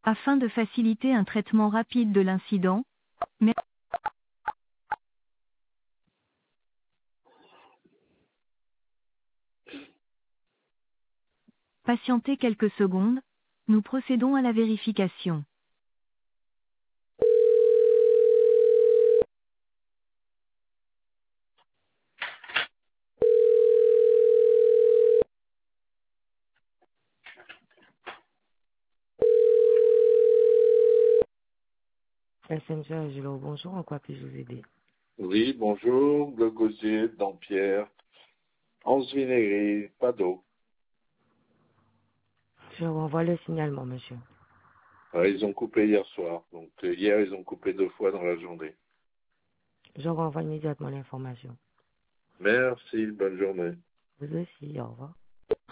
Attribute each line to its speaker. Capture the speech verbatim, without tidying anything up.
Speaker 1: Afin de faciliter un traitement rapide de l'incident, mer- patientez quelques secondes, nous procédons à la vérification. S N C Angelo, bonjour, en quoi puis-je vous aider?
Speaker 2: Oui, bonjour, le gosier, Dampierre, Anse Vinégry, pas d'eau.
Speaker 1: Je renvoie le signalement, monsieur.
Speaker 2: Ah, ils ont coupé hier soir, donc euh, hier ils ont coupé deux fois dans la journée.
Speaker 1: Je renvoie immédiatement l'information.
Speaker 2: Merci, bonne journée.
Speaker 1: Vous aussi, au revoir.